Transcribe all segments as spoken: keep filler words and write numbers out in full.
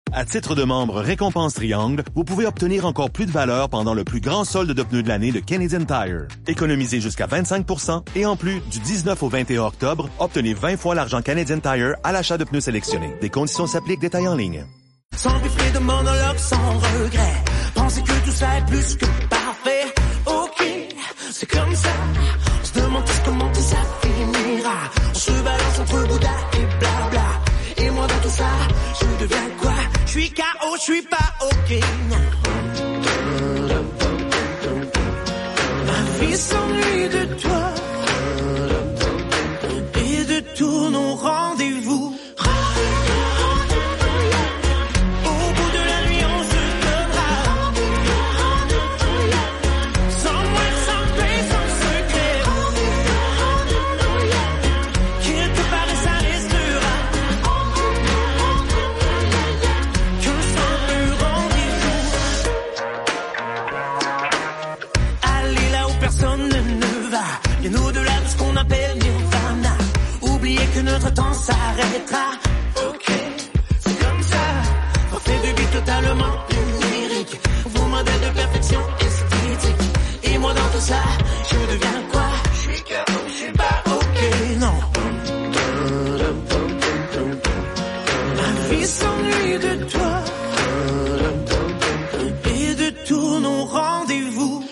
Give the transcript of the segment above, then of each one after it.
À titre de membre Récompense Triangle, vous pouvez obtenir encore plus de valeur pendant le plus grand solde de pneus de l'année de Canadian Tire. Économisez jusqu'à vingt-cinq pour cent et en plus, du dix-neuf au vingt et un octobre, obtenez vingt fois l'argent Canadian Tire à l'achat de pneus sélectionnés. Des conditions s'appliquent, détails en ligne. Sans buffet de monologue, sans regret. Pensez que tout ça est plus que parfait. Ok, c'est comme ça. On se demande tous comment tout ça finira. On se balance entre Bouddha et blabla. Et moi dans tout ça, je deviens quoi? Je suis K O, je suis pas ok. Ma vie s'ennuie de toi et de tous nos rendez-vous. Bien au-delà de ce qu'on appelle Nirvana. Oubliez que notre temps s'arrêtera. Ok, c'est comme ça. Portez de vie totalement numérique. Vos modèles de perfection esthétique. Et moi dans tout ça, je deviens quoi? Je suis comme, je suis pas ok, non. Ma vie s'ennuie de toi et de tous nos rendez-vous.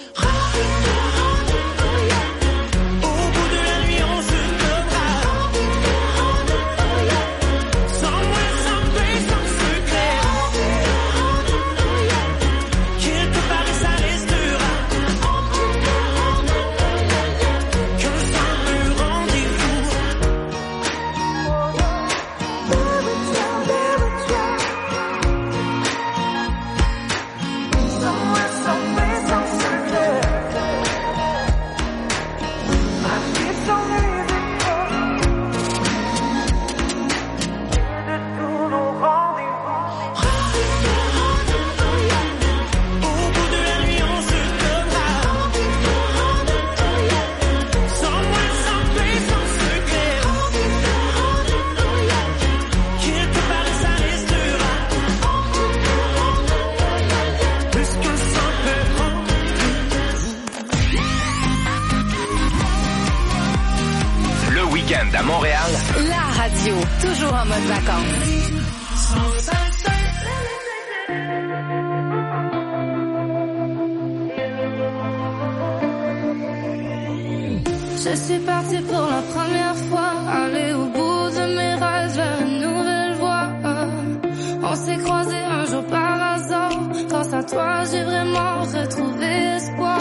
À Montréal, la radio, toujours en mode vacances. Je suis partie pour la première fois, aller au bout de mes rêves vers une nouvelle voie. On s'est croisés un jour par hasard, grâce à toi j'ai vraiment retrouvé espoir.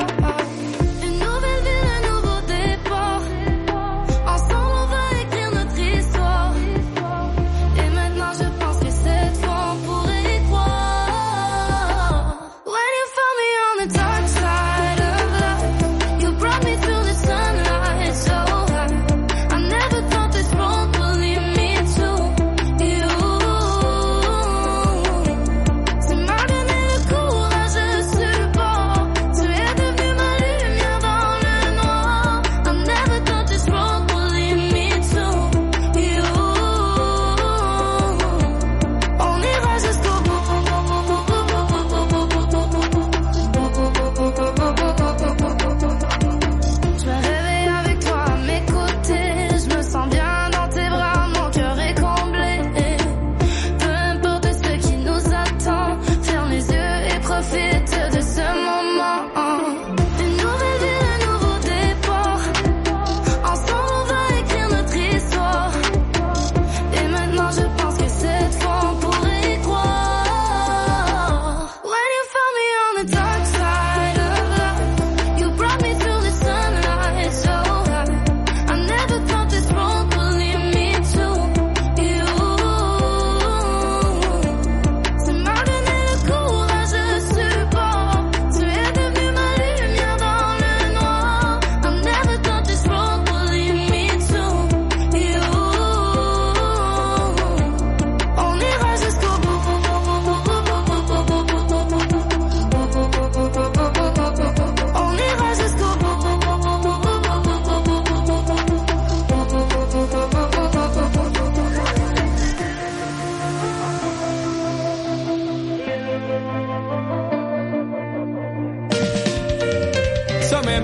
Tu m'as donné le courage, je suppose. Tu es devenu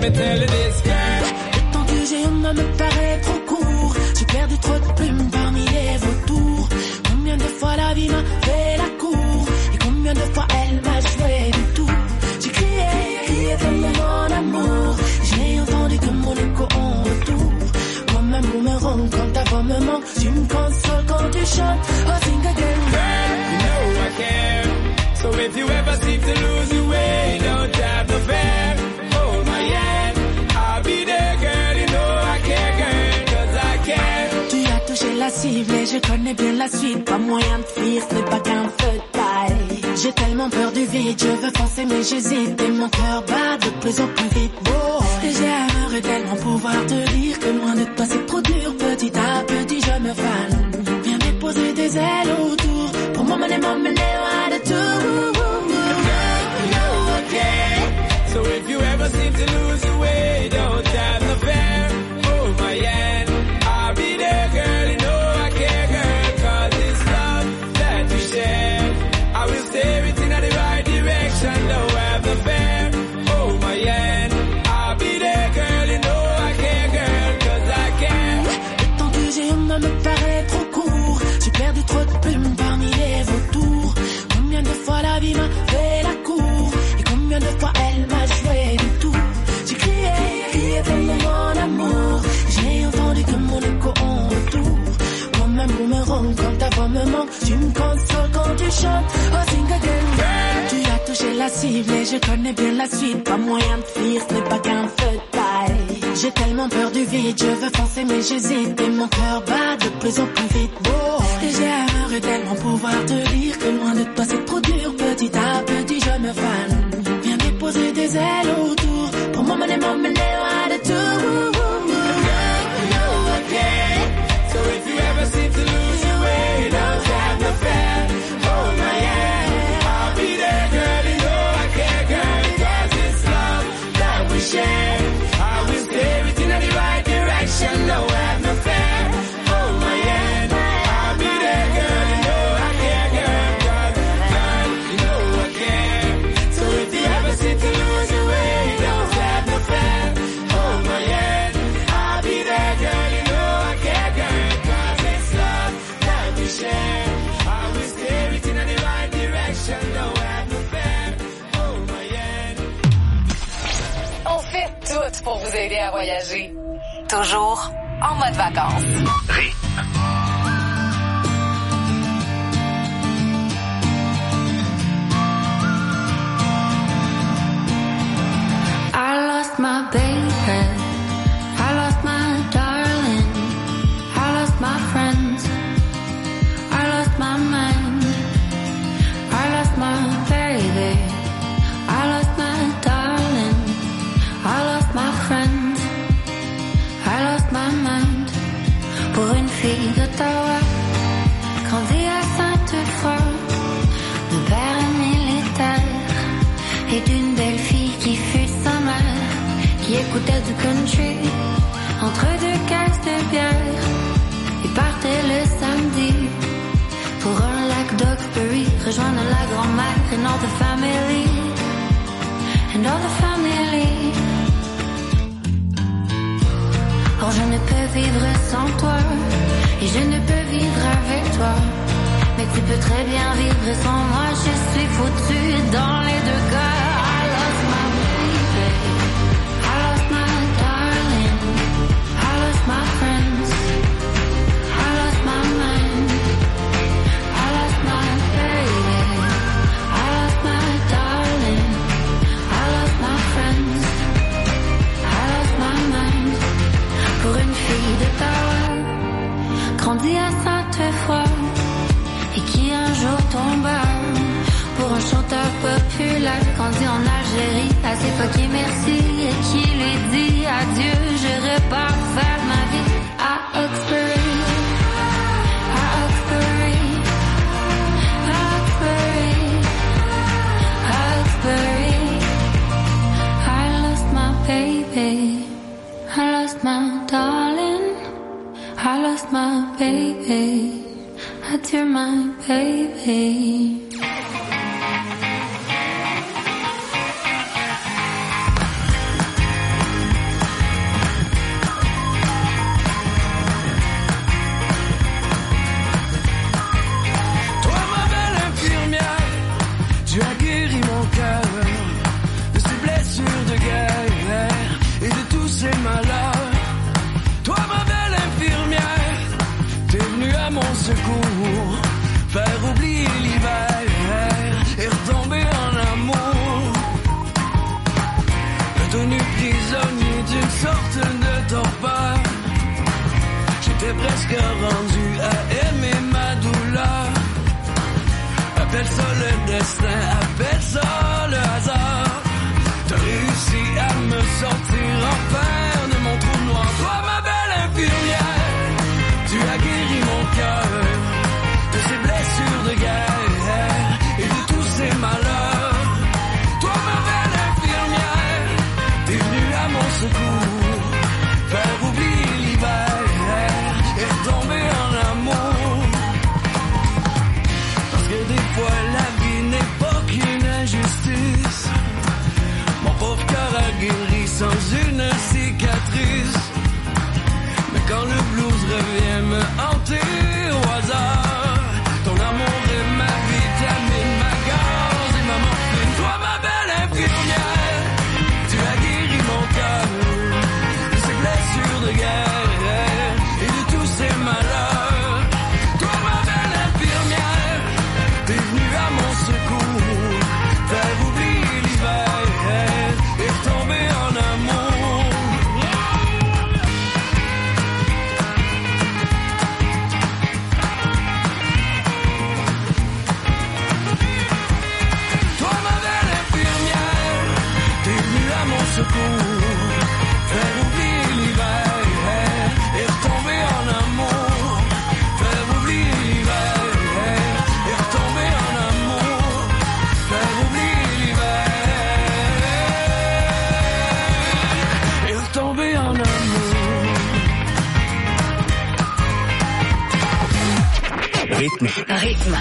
me tell you this, girl. Le temps que j'ai en main me paraît trop court. J'ai perdu trop de plumes parmi les vautours. Combien de fois la vie m'a fait la cour, et combien de fois elle m'a joué du tout. J'ai crié, crié comme mon amour. J'ai entendu que mon écho en retour. Comme un boomerang quand ta voix me manque. Tu me consoles quand tu chantes. Oh, sing again. Girl, you know I care. So if you ever seem to lose your way, don't have no fear. Hold my hand, I'll be there, girl. You know I care, girl, cause I care. Tu as touché la cible et je connais bien la suite. Pas moyen de fuir, ce n'est pas qu'un feu de paille. J'ai tellement peur du vide, je veux foncer mais j'hésite. Et mon cœur bat de plus en plus vite. Oh, et j'aimerais tellement pouvoir te dire que loin de toi c'est trop dur. Petit à petit je me fane. Viens déposer des ailes autour pour m'emmener, m'emmener loin de tout. So if you ever seem to lose your way, don't have no fear. Hold my hand, I'll be there, girl. You know I care, girl, cause it's love that we share. I will steer it in the right direction, don't have no fear. Hold my hand, I'll be there, girl. You know I care, girl, cause I care. Le temps que j'ai en main me paraît trop court. J'ai perdu trop de plumes parmi les vautours. Combien de fois la vie m'a fait la cour, et combien de fois elle m'a joué du tout. J'ai crié, crié comme mon amour. J'ai entendu que mon écho en retour. Comme un boomerang quand ta voix me manque. Tu me consoles quand tu chantes. Oh, sing again. Tu as touché la cible et je connais bien la suite. Pas moyen de fuir, ce n'est pas qu'un feu de paille. J'ai tellement peur du vide, je veux foncer mais j'hésite. Et mon cœur bat de plus en plus vite. Oh, et j'aimerais tellement pouvoir te dire que loin de toi c'est trop dur. Petit à petit je me fane. Viens déposer des ailes autour pour m'emmener, m'emmener loin de tout. So if you ever seem to lose your way, don't have no fear. Hold my hand, I'll be there, girl. You know I care, girl, cause it's love that we share. I will steer it in the right direction, no have no fear. Hold my hand, I'll be there, girl. You know I care, girl, cause girl, you know I care. So if you ever seem to lose your way, don't have no fear. Hold my hand, I'll be there, girl. You know I care, girl, cause it's love that we share. I will steer it in the right direction, no have no fear. Hold my hand. On fait tout pour vous aider à voyager. Toujours en mode vacances. I lost my baby, I lost my darling, I lost my friends, I lost my mind, I lost my baby, I lost my darling, I lost my friends, I lost my mind. Pour une fille d'Ottawa, grandie à Sainte-Foy, de père militaire, et d'une belle fille qui fut sa mère, qui écoutait du country entre deux caisses de bière et partait le samedi pour un lac d'Oxbury, rejoindre la grand-mère and all the family, and all the family. Or je ne peux vivre sans toi, et je ne peux vivre avec toi, mais tu peux très bien vivre sans moi, je suis foutue dans les deux cas. I lost my baby, I lost my darling, I lost my friends, I lost my mind, I lost my baby, I lost my darling, I lost my friends, I lost my mind. Pour une fille d'Ottawa, grandie à Sainte-Foy, et qui un jour tomba pour un chanteur populaire, grandi en Algérie, à ses fucké merci, et qui lui dit adieu, je repars faire ma vie à Oxbury, à Oxbury, à Oxbury, à Oxbury. I lost my baby, I lost my darling, I lost my baby, adieu my baby. presque rendu à aimer ma douleur. Appelle ça le destin, appelle ça le hasard. T'as réussi à me sortir enfin de mon trou noir. Toi ma belle infirmière, tu as guéri mon cœur de ces blessures de guerre et de tous ces malheurs. Toi ma belle infirmière, t'es venue à mon secours, faire oublier l'hiver et retomber en amour. Parce que des fois la vie n'est pas qu'une injustice. Mon pauvre cœur a guéri sans une cicatrice. Mais quand le blues revient me hanter au hasard, ton amour est ma vitamine, ma gaz et ma morphine. Toi ma belle infirmière, tu as guéri mon cœur de ces blessures de guerre et de tous ces malheurs. Toi ma belle infirmière, t'es venue à mon secours, faire oublier l'hiver et retomber en amour. Toi ma belle infirmière, t'es venue à mon secours, faire oublier l'hiver et retomber en amour. Faire oublier l'hiver et retomber en amour. Faire oublier l'hiver et retomber en amour. Rythme. Rythme.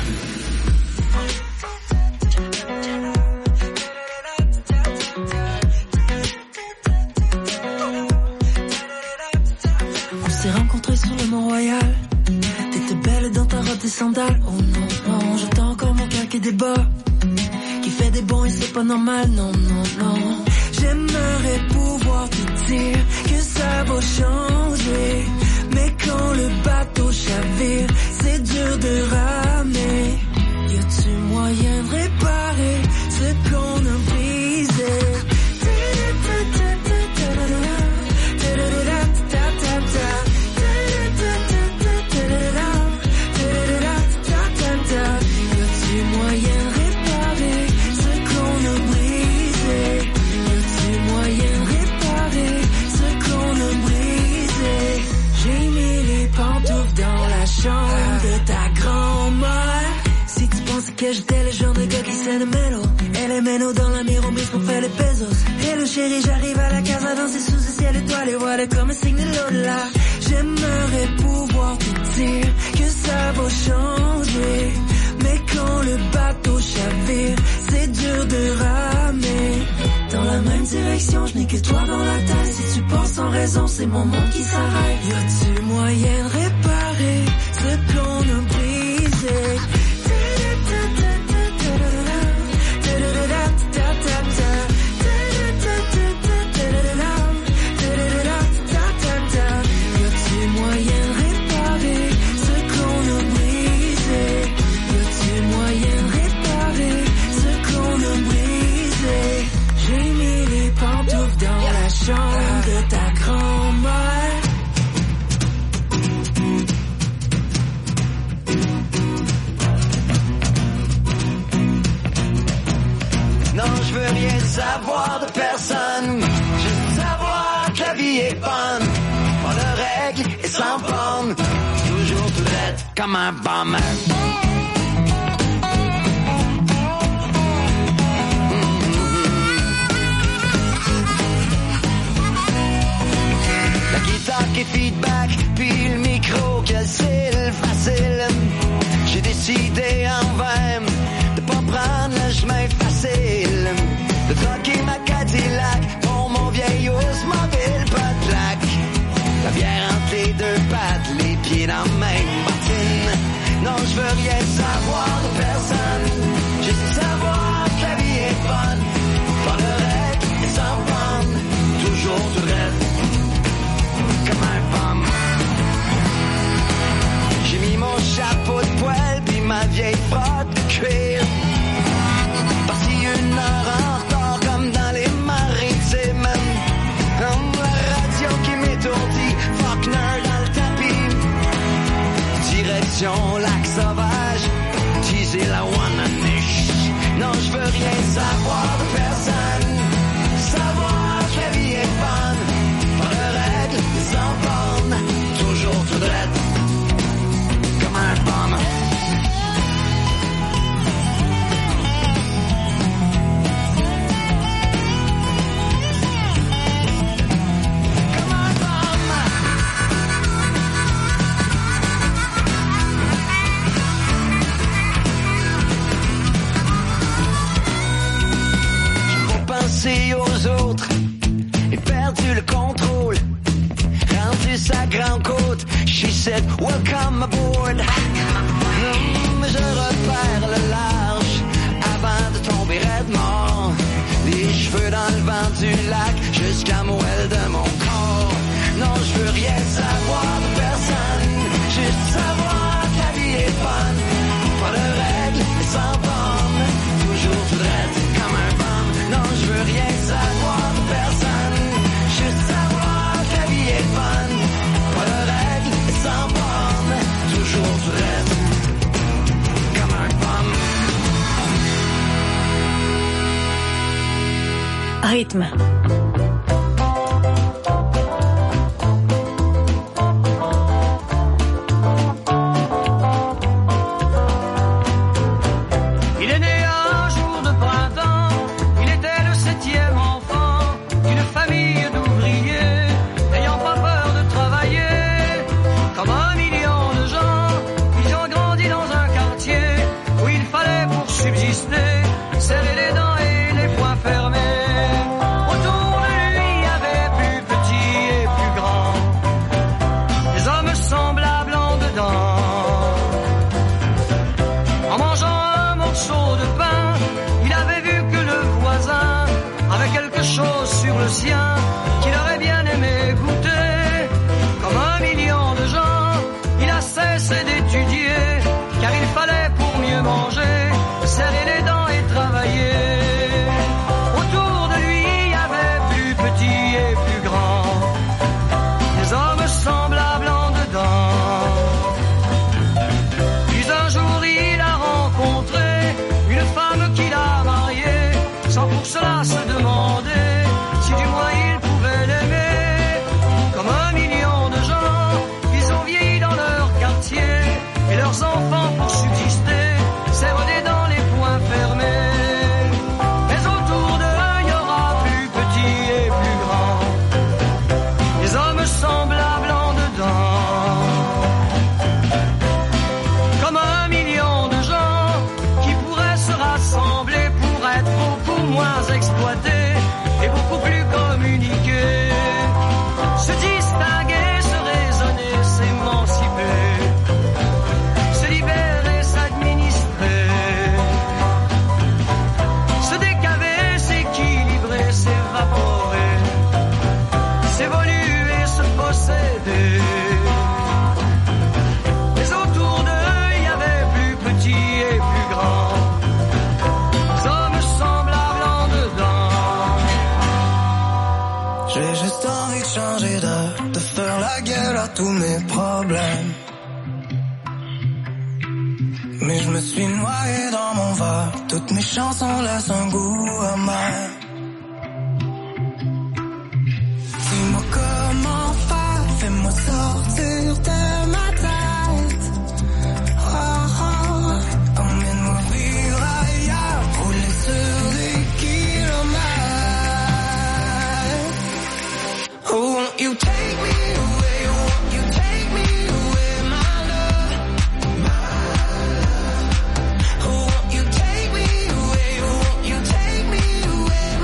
On s'est rencontrés sur le Mont-Royal. T'étais belle dans ta robe, tes sandales. Oh non, non, j'entends encore mon cœur qui débat, qui fait des bons et c'est pas normal. Non, non, non. J'aimerais pouvoir te dire que ça va changer, mais quand le bateau chavire, c'est dur de ramer. Y a-tu moyen de réparer ce qu'on a brisé? Y a-tu moyen de réparer ce qu'on a brisé? Y a-tu moyen de réparer ce qu'on a brisé? J'ai mis les pantoufles dans la chambre de ta grand-mère. Si tu pensais que j'étais le genre de gars qui sait le mélo, elle est méno dans la mire, on mise pour faire les pesos. Hello chérie, j'arrive à la casa danser sous ce ciel étoilé, voilà comme un signe de l'au-delà. J'aimerais pouvoir te dire que ça va changer, mais quand le bateau chavire, c'est dur de ramer. Dans la même direction, je n'ai que toi dans la tête. Si tu penses sans raison, c'est mon monde qui s'arrête. Y a-tu moyen de réparer ce qu'on a brisé? Y a-tu moyen de réparer ce qu'on a brisé? Y a-tu moyen de réparer ce qu'on a brisé? J'ai mis les pantoufles dans la chambre de ta grand-mère. Non, je veux rien savoir de personne. Juste savoir que la vie est bonne. Pas de règles et sans bornes. Toujours tout bête comme un bum. La guitare qui feedback, puis le micro, quel style facile. J'ai décidé en vain de pas prendre le chemin facile, de troquer ma Cadillac pour mon vieil Oldsmobile pas de lac. La bière entre les deux pattes, les pieds dans la même bottine. Non, je veux rien souris aux autres et perdu le contrôle. Rendu sa grande côte, she said, welcome aboard. Hum, je repère le large avant de tomber raide mort. Les cheveux dans le vent du lac jusqu'à moelle de mon corps. Non, je veux rien savoir de personne, juste savoir que la vie est fun. Pas de règles, mais sans borne, toujours tout droit comme un bum. Non, je veux rien savoir de personne, juste savoir que la vie est fun. Pas de règles, mais sans borne, toujours tout droit comme un bum. Rythme. Qu'il aurait bien aimé goûter. Comme un million de gens, il a cessé d'étudier, car il fallait pour mieux manger serrer les dents et travailler. Autour de lui, il y avait plus petit et plus grand, des hommes semblables en dedans. Puis un jour, il a rencontré une femme qu'il a mariée, sans pour cela se demander si du moins il pouvait l'aimer. Comme un million de gens, ils ont vieilli dans leur quartier, et leurs enfants pour subsister serrent des dents, les poings fermés. Mais autour d'eux, il y aura plus petit et plus grand, des hommes semblables en dedans. Comme un million de gens qui pourraient se rassembler pour être beaucoup moins exploités et beaucoup plus communiquer, se distinguer, se raisonner, s'émanciper, se libérer, s'administrer, se décaver, s'équilibrer, s'évaporer, s'évoluer, se posséder. Mais autour d'eux, il y avait plus petit et plus grand, des hommes semblables en dedans. J'ai juste envie de changer d'air, de faire la gueule à tous mes problèmes. Mais je me suis noyé dans mon verre, toutes mes chansons laissent un goût amer. Dis-moi comment faire, fais-moi sortir de ma tête. Oh, oh, emmène-moi vivre ailleurs, rouler sur des kilomètres. Oh, won't you take me away, won't you take me away, my love, my love. Oh, won't you take me away, won't you take me away,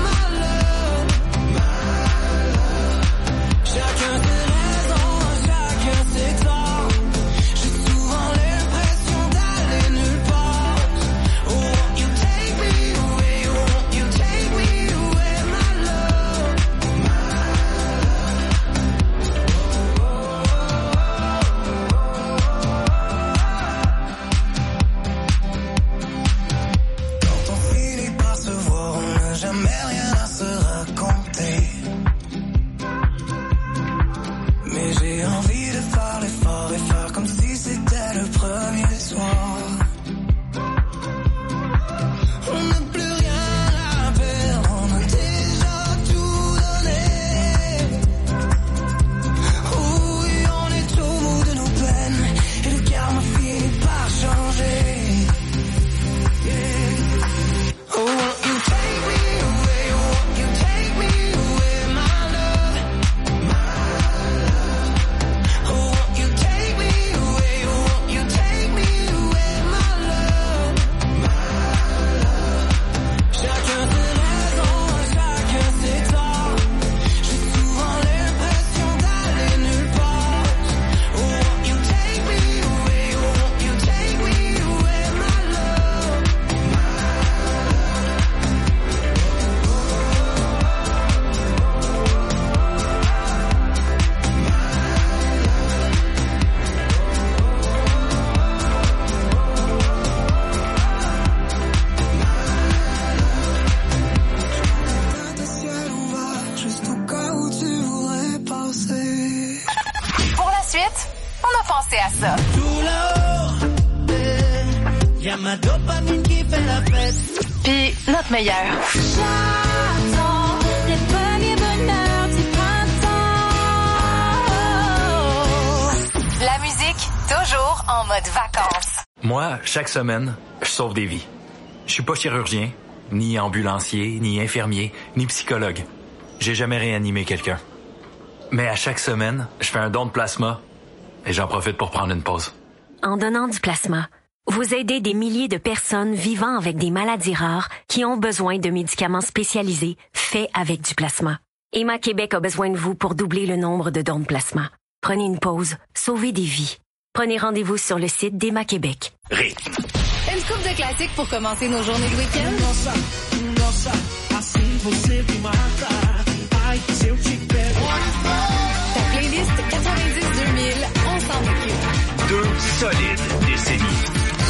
ça. Tout là-haut, eh, y a ma dopamine qui fait la fête. Puis notre meilleur. J'attends les premiers bonheurs du printemps. La musique, toujours en mode vacances. Moi, chaque semaine, je sauve des vies. Je suis pas chirurgien, ni ambulancier, ni infirmier, ni psychologue. J'ai jamais réanimé quelqu'un. Mais à chaque semaine, je fais un don de plasma et j'en profite pour prendre une pause. En donnant du plasma, vous aidez des milliers de personnes vivant avec des maladies rares qui ont besoin de médicaments spécialisés faits avec du plasma. Emma Québec a besoin de vous pour doubler le nombre de dons de plasma. Prenez une pause, sauvez des vies. Prenez rendez-vous sur le site d'Emma Québec. Rythme. Une coupe de classiques pour commencer nos journées de week-end. Ta playlist quatre-vingt-dix deux mille, on s'en occupe. Deux solides décennies.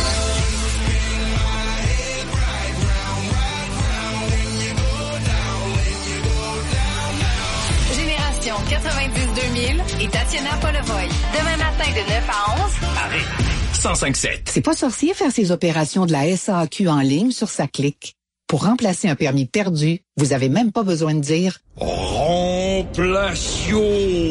Génération quatre-vingt-dix deux mille et Tatiana Polovoy. Demain matin de neuf à onze. À rythme. cent cinq sept. C'est pas sorcier faire ses opérations de la S A A Q en ligne sur sa clique. Pour remplacer un permis perdu, vous avez même pas besoin de dire Remplation.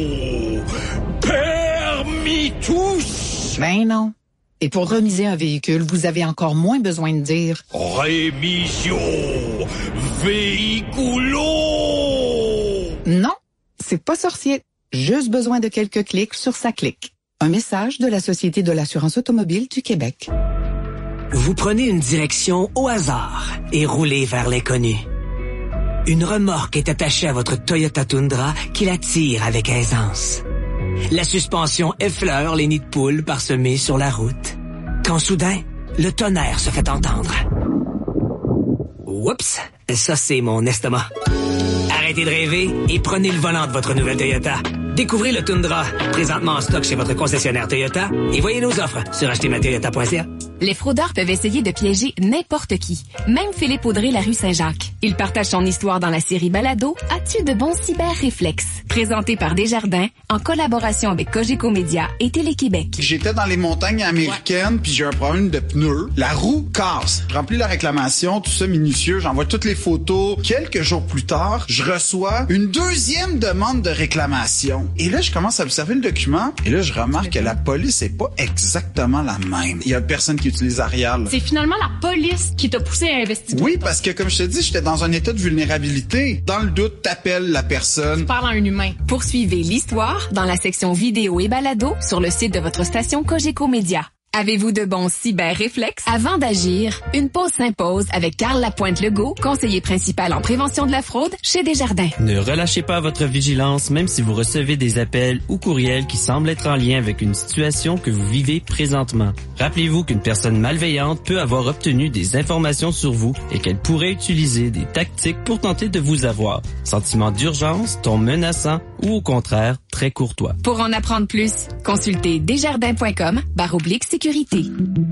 Permis tous. ben non. Et pour remiser un véhicule, vous avez encore moins besoin de dire Rémission. Véhiculo. non. C'est pas sorcier. Juste besoin de quelques clics sur sa clique. Un message de la Société de l'assurance automobile du Québec. Vous prenez une direction au hasard et roulez vers l'inconnu. Une remorque est attachée à votre Toyota Tundra qui la tire avec aisance. La suspension effleure les nids de poules parsemés sur la route. Quand soudain, le tonnerre se fait entendre. Oups, ça c'est mon estomac. Arrêtez de rêver et prenez le volant de votre nouvelle Toyota. Découvrez le Tundra, présentement en stock chez votre concessionnaire Toyota, et voyez nos offres sur acheter ma toyota point c a. Les fraudeurs peuvent essayer de piéger n'importe qui, même Philippe Audrey, la rue Saint-Jacques. Il partage son histoire dans la série Balado « As-tu de bons cyber-réflexes ?» présenté par Desjardins, en collaboration avec Cogeco Média et Télé-Québec. J'étais dans les montagnes américaines, ouais. Puis j'ai un problème de pneus. La roue casse. Je remplis la réclamation, tout ça minutieux, j'envoie toutes les photos. Quelques jours plus tard, je reçois une deuxième demande de réclamation. Et là, je commence à observer le document, et là, je remarque que la police est pas exactement la même. Il y a personne qui utilise Arial. C'est finalement la police qui t'a poussé à investiguer. Oui, parce que comme je te dis, j'étais dans un état de vulnérabilité. Dans le doute, t'appelles la personne. Tu parles à un humain. Poursuivez l'histoire dans la section vidéo et balado sur le site de votre station Cogeco Média. Avez-vous de bons cyber-réflexes? Avant d'agir, une pause s'impose avec Carl Lapointe-Legault, conseiller principal en prévention de la fraude chez Desjardins. Ne relâchez pas votre vigilance même si vous recevez des appels ou courriels qui semblent être en lien avec une situation que vous vivez présentement. Rappelez-vous qu'une personne malveillante peut avoir obtenu des informations sur vous et qu'elle pourrait utiliser des tactiques pour tenter de vous avoir. Sentiment d'urgence, ton menaçant ou au contraire, très courtois. Pour en apprendre plus, consultez desjardins point com barre oblique sécurité.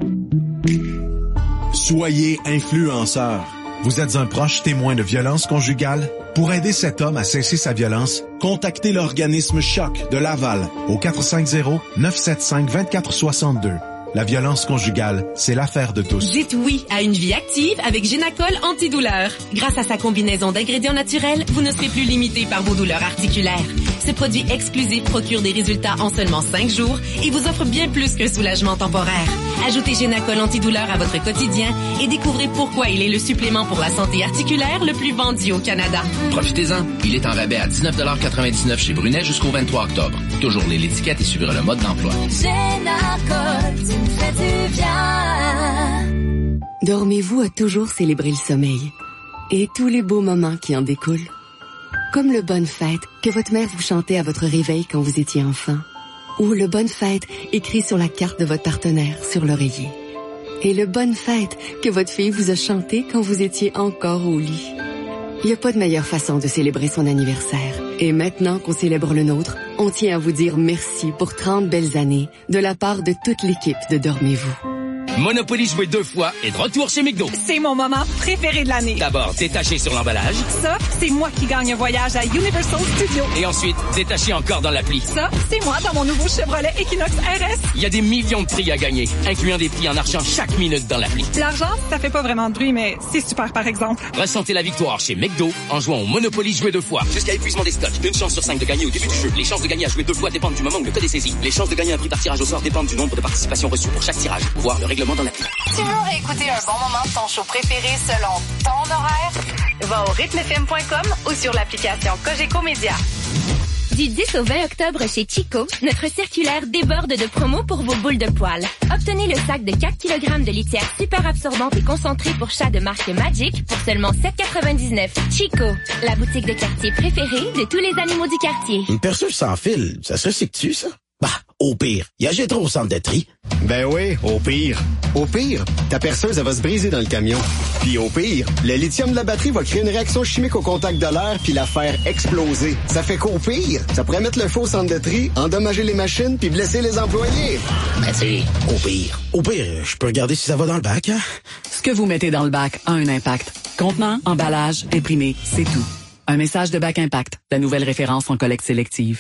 Soyez influenceur. Vous êtes un proche témoin de violence conjugale? Pour aider cet homme à cesser sa violence, contactez l'organisme Choc de Laval au quatre cinq zéro, neuf sept cinq, deux quatre six deux. La violence conjugale, c'est l'affaire de tous. Dites oui à une vie active avec Génacol antidouleur. Grâce à sa combinaison d'ingrédients naturels, vous ne serez plus limité par vos douleurs articulaires. Ce produit exclusif procure des résultats en seulement cinq jours et vous offre bien plus qu'un soulagement temporaire. Ajoutez Génacol antidouleur à votre quotidien et découvrez pourquoi il est le supplément pour la santé articulaire le plus vendu au Canada. Profitez-en. Il est en rabais à dix-neuf quatre-vingt-dix-neuf chez Brunet jusqu'au vingt-trois octobre. Toujours lire l'étiquette et suivre le mode d'emploi. Génacol, tu me fais du bien. Dormez-vous a toujours célébré le sommeil et tous les beaux moments qui en découlent. Comme le Bonne Fête que votre mère vous chantait à votre réveil quand vous étiez enfant. Ou le Bonne Fête écrit sur la carte de votre partenaire sur l'oreiller. Et le Bonne Fête que votre fille vous a chanté quand vous étiez encore au lit. Il n'y a pas de meilleure façon de célébrer son anniversaire. Et maintenant qu'on célèbre le nôtre, on tient à vous dire merci pour trente belles années de la part de toute l'équipe de Dormez-vous. Monopoly joué deux fois est de retour chez McDo. C'est mon moment préféré de l'année. D'abord, détaché sur l'emballage. Ça, c'est moi qui gagne un voyage à Universal Studios. Et ensuite, détaché encore dans l'appli. Ça, c'est moi dans mon nouveau Chevrolet Equinox R S. Il y a des millions de prix à gagner, incluant des prix en argent chaque minute dans l'appli. L'argent, ça fait pas vraiment de bruit, mais c'est super par exemple. Ressentez la victoire chez McDo en jouant au Monopoly joué deux fois. Jusqu'à épuisement des stocks. Une chance sur cinq de gagner au début du jeu. Les chances de gagner à jouer deux fois dépendent du moment où le code est saisi. Les chances de gagner un prix par tirage au sort dépendent du nombre de participations reçues pour chaque tirage. Voir le règlement dans l'appli. Tu veux réécouter un bon moment de ton show préféré selon ton horaire? Va au rythme f m point com ou sur l'application Cogeco Média. Du dix au vingt octobre chez Chico, notre circulaire déborde de promos pour vos boules de poils. Obtenez le sac de quatre kilogrammes de litière super absorbante et concentrée pour chat de marque Magic pour seulement sept quatre-vingt-dix-neuf. Chico, la boutique de quartier préférée de tous les animaux du quartier. Une perceuse sans fil, ça se recycle-tu, ça? Bah, au pire, y a Gétro au centre de tri. Ben oui, au pire. Au pire, ta perceuse, elle va se briser dans le camion. Puis au pire, le lithium de la batterie va créer une réaction chimique au contact de l'air puis la faire exploser. Ça fait qu'au pire, ça pourrait mettre le feu au centre de tri, endommager les machines puis blesser les employés. Ben c'est au pire. Au pire, je peux regarder si ça va dans le bac, hein? Ce que vous mettez dans le bac a un impact. Contenant, emballage, imprimé, c'est tout. Un message de Bac Impact, la nouvelle référence en collecte sélective.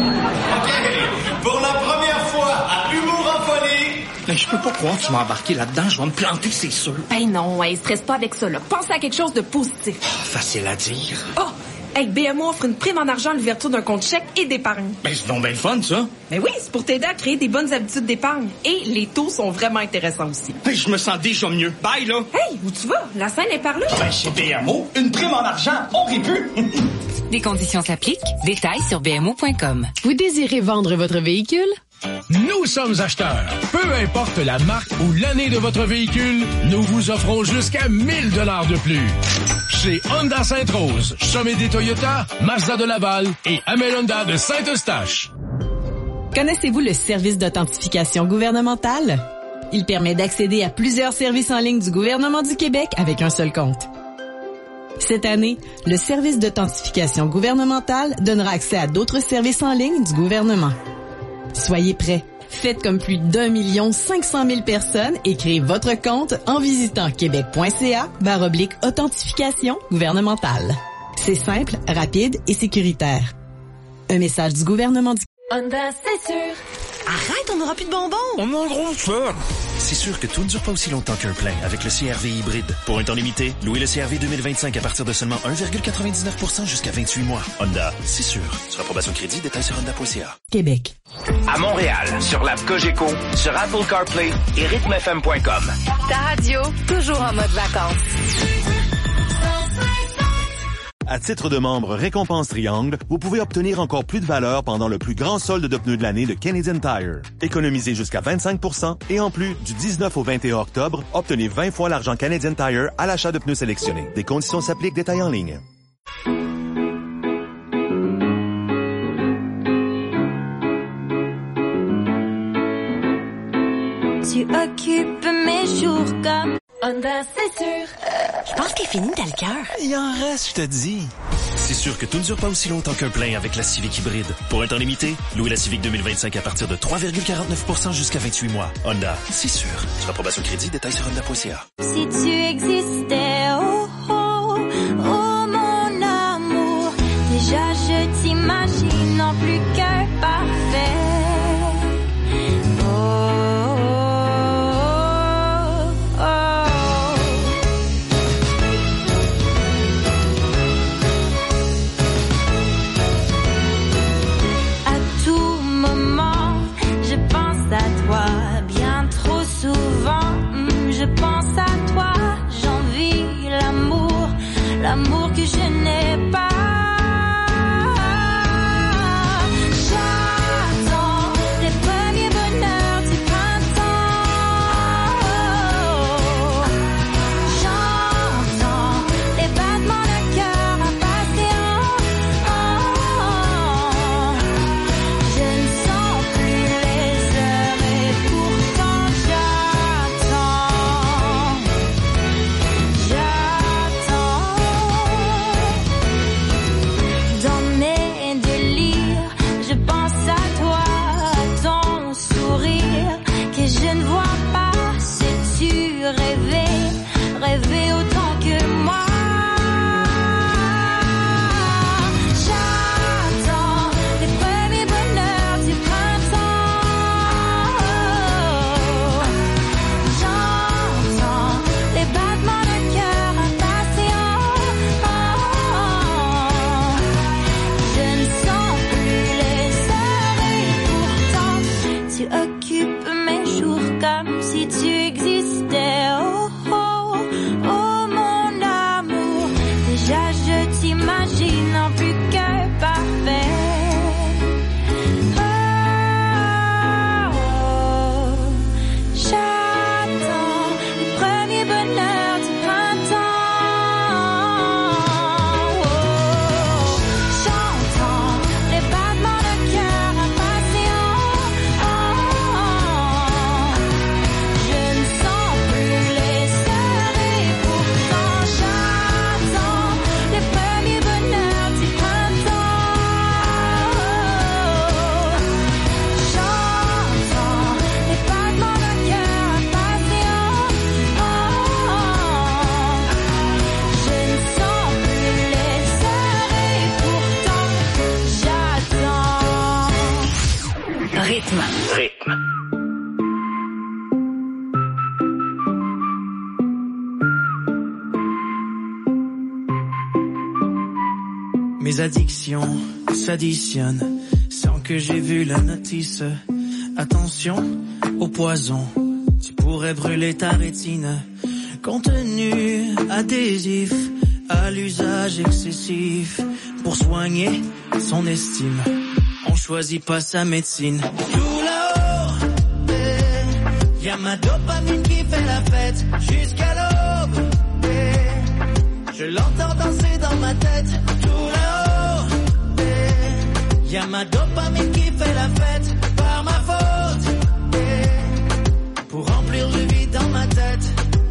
Pour la première fois à Humour en folie! Mais je peux pas croire que tu m'as embarqué là-dedans. Je vais me planter, c'est sûr. Ben non, ouais, stresse pas avec ça, là. Pense à quelque chose de positif. Oh, facile à dire. Oh! Hey, B M O offre une prime en argent à l'ouverture d'un compte chèque et d'épargne. Ben, c'est donc bien le fun, ça. Ben oui, c'est pour t'aider à créer des bonnes habitudes d'épargne. Et les taux sont vraiment intéressants aussi. Hey, je me sens déjà mieux. Bye, là. Hey, où tu vas? La scène est par là. Ben, chez B M O, une prime en argent, on rit plus. Des conditions s'appliquent. Détails sur b m o point com. Vous désirez vendre votre véhicule? Nous sommes acheteurs. Peu importe la marque ou l'année de votre véhicule, nous vous offrons jusqu'à mille dollars de plus. Chez Honda Sainte-Rose, Sommet des Toyota, Mazda de Laval et Amel Honda de Saint-Eustache. Connaissez-vous le service d'authentification gouvernementale? Il permet d'accéder à plusieurs services en ligne du gouvernement du Québec avec un seul compte. Cette année, le service d'authentification gouvernementale donnera accès à d'autres services en ligne du gouvernement. Soyez prêts. Faites comme plus d'un million cinq cent mille personnes et créez votre compte en visitant québec.ca barre oblique authentification gouvernementale. C'est simple, rapide et sécuritaire. Un message du gouvernement du Honda, c'est sûr. Arrête, on n'aura plus de bonbons. On a un gros fun. C'est sûr que tout ne dure pas aussi longtemps qu'un plein avec le C R V hybride. Pour un temps limité, louez le C R V deux mille vingt-cinq à partir de seulement un virgule quatre-vingt-dix-neuf pour cent jusqu'à vingt-huit mois. Honda, c'est sûr. Sur approbation crédit, détails sur honda point c a. Québec. À Montréal, sur l'app Cogeco, sur Apple CarPlay et rythme f m point com. Ta radio, toujours en mode vacances. À titre de membre Récompense Triangle, vous pouvez obtenir encore plus de valeur pendant le plus grand solde de pneus de l'année de Canadian Tire. Économisez jusqu'à vingt-cinq pour cent et en plus, du dix-neuf au vingt et un octobre, obtenez vingt fois l'argent Canadian Tire à l'achat de pneus sélectionnés. Des conditions s'appliquent, détails en ligne. Tu occupes mes jours comme Honda, c'est sûr. Je pense qu'il est fini dans le cœur. Il en reste, je te dis. C'est sûr que tout ne dure pas aussi longtemps qu'un plein avec la Civic hybride. Pour un temps limité, louez la Civic deux mille vingt-cinq à partir de trois virgule quarante-neuf pour cent jusqu'à vingt-huit mois. Honda, c'est sûr. Sur approbation crédit, détails sur honda point c a. Si tu existais, oh, oh, oh, mon amour. Déjà, je t'imagine en plus qu'un parfait. L'amour que je n'ai pas. J'attends les premiers bonheurs du printemps. J'entends les battements de cœur à passer en. Je ne sens plus les heures et pourtant j'attends. J'attends. Rythme. Rythme. Mes addictions s'additionnent sans que j'ai vu la notice. Attention au poison, tu pourrais brûler ta rétine. Contenu adhésif à l'usage excessif. Pour soigner son estime, on choisit pas sa médecine. Tout là-haut, eh, y'a ma dopamine qui fait la fête jusqu'à l'aube. Eh, je l'entends danser dans ma tête. Tout là-haut, eh, y'a ma dopamine qui fait la fête par ma faute. Eh, pour remplir le vide dans ma tête.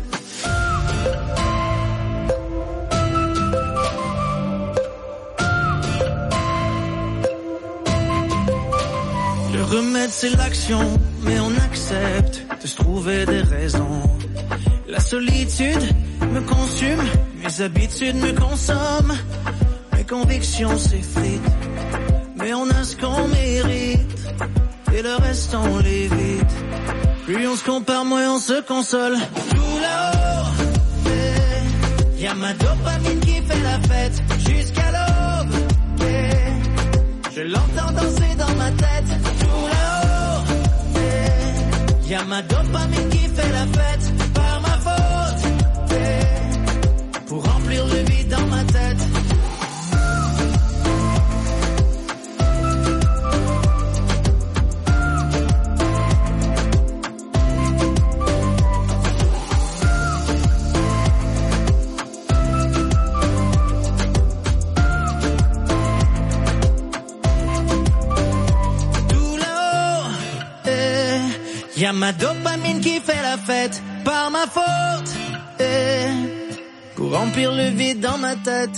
Le remède c'est l'action, mais on accepte de se trouver des raisons. La solitude me consume, mes habitudes me consomment. Mes convictions s'effritent, mais on a ce qu'on mérite. Et le reste on l'évite. Plus on se compare, moins on se console. Tout là-haut, eh, y'a ma dopamine qui fait la fête jusqu'à l'aube. Eh, je l'entends danser dans ma tête. Tout là-haut, eh, y'a ma dopamine qui fait la fête par ma faute. Eh, pour remplir le vide dans ma tête. Y'a ma dopamine qui fait la fête par ma faute, eh, pour remplir le vide dans ma tête.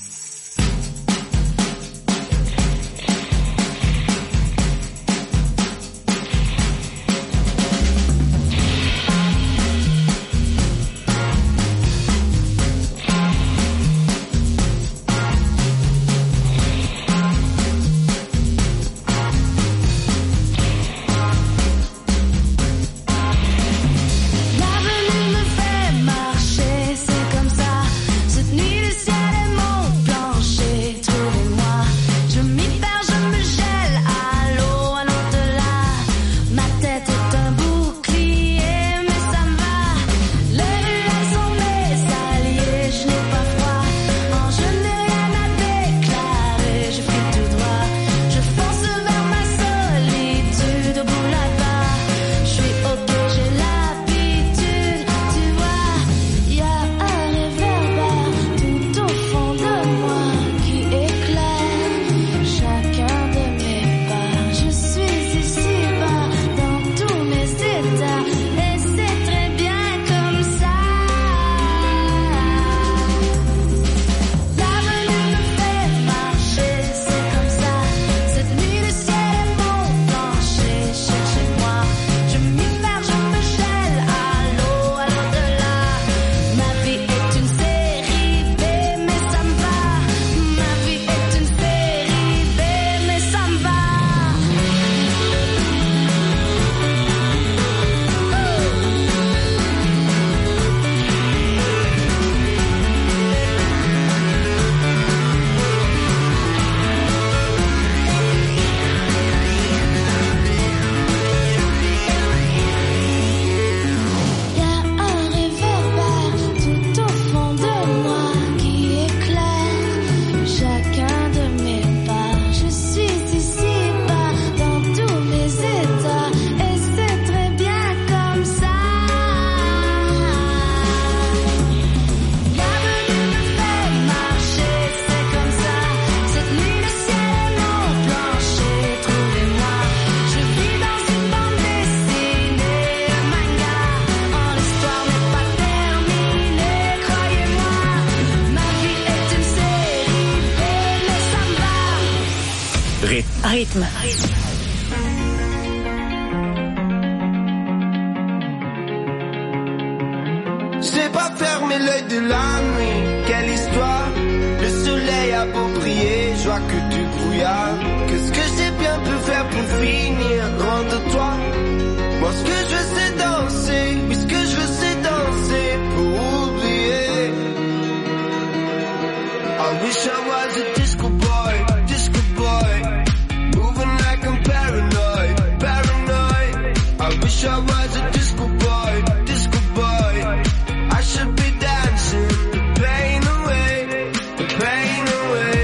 Rythme. J'ai pas fermé l'œil de la nuit. Quelle histoire. Le soleil a beau briller, je vois que du brouillard. Qu'est-ce que j'ai bien pu faire pour finir loin de toi? Moi ce que je veux c'est danser, oui ce que je veux c'est danser pour oublier. I wish I was a disco boy, disco boy, moving like I'm paranoid, paranoid. I wish I was a disco boy, disco boy, I should be dancing the pain away, the pain away.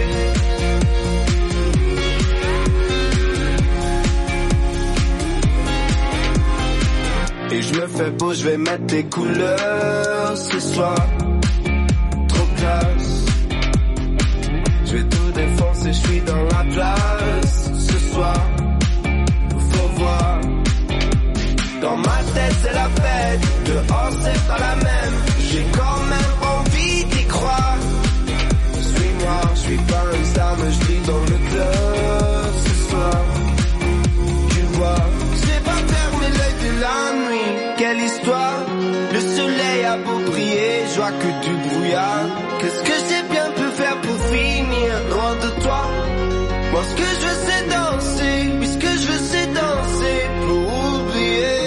Et je me fais beau, je vais mettre des couleurs ce soir. Trop classe. Je vais tout défoncer, je suis dans la place. Ce soir, faut voir. Dans ma tête c'est la fête, dehors c'est pas la même. J'ai quand même envie d'y croire. Suis-moi, je suis pas un star, mais je vis dans le club ce soir. Tu vois, je vais pas fermer l'œil de la nuit. Quelle histoire, le soleil a beau briller, je vois que du brouillard. Qu'est-ce que j'ai bien pu faire pour finir loin de toi? Moi ce que je veux c'est danser, oui ce que je veux c'est danser pour oublier.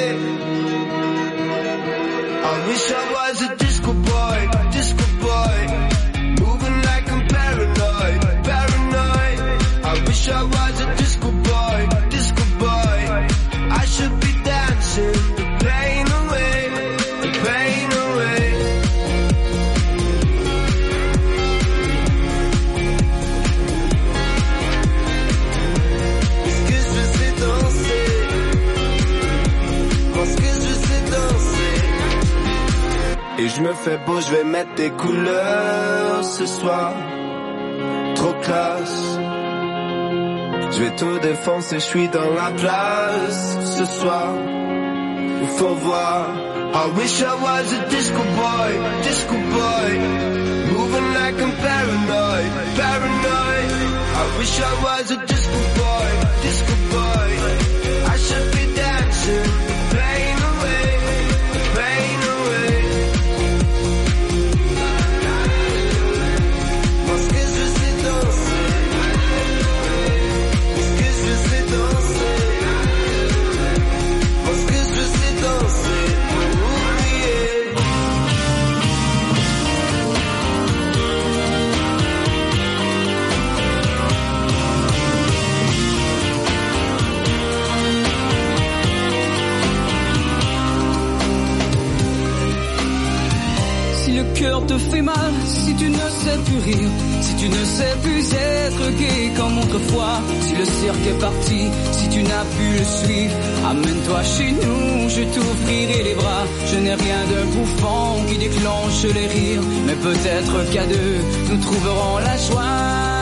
I wish I was a disco boy, disco boy, moving like I'm paranoid, paranoid. I wish I was a disco boy, disco boy, I should be dancing the pain away, the pain away. Ce que je veux c'est danser, moi ce que je veux c'est danser. Et je me fais beau, je vais mettre des couleurs ce soir. Trop classe. Je vais tout défoncer, je suis dans la place. Ce soir, il faut voir. I wish I was a disco boy, disco boy, moving like I'm paranoid, paranoid. I wish I was a disco boy, disco boy, I should be dancing, pain away, pain away. Parce que je sais danser, parce que je sais danser, parce que je sais danser pour oublier. Si le cœur te fait mal, si tu ne sais plus rire, si tu ne sais plus être gai comme autrefois, si le cirque est parti, si tu n'as pu le suivre, amène-toi chez nous, je t'ouvrirai les bras. Je n'ai rien de bouffon qui déclenche les rires, mais peut-être qu'à deux, nous trouverons la joie.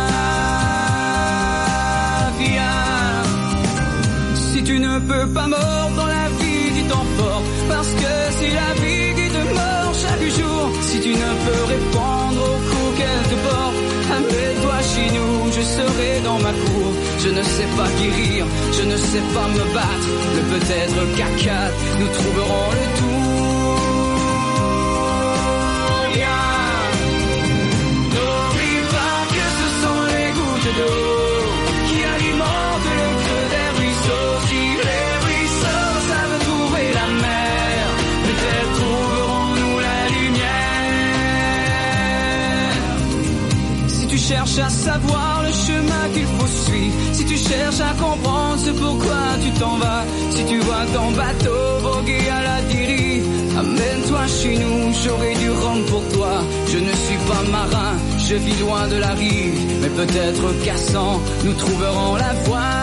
Viens. Si tu ne peux pas mordre dans la vie qui t'emporte, parce que c'est la vie qui te mord chaque jour. Si tu ne peux répondre aux coups qu'elle te porte, amène-toi chez nous, je serai dans ma cour. Je ne sais pas guérir, je ne sais pas me battre, mais peut-être qu'à quatre, nous trouverons le tour. Viens. N'oublie pas que ce sont les gouttes d'eau qui alimentent le creux des ruisseaux. Si les ruisseaux savent trouver la mer, peut-être trouverons-nous la lumière. Si tu cherches à savoir le chemin qu'il faut suivre, si tu cherches à comprendre ce pourquoi tu t'en vas, si tu vois ton bateau voguer à la dérive, amène-toi chez nous, j'aurai du rhum pour toi. Je ne suis pas marin, je vis loin de la rive, mais peut-être qu'à cent, nous trouverons la voie.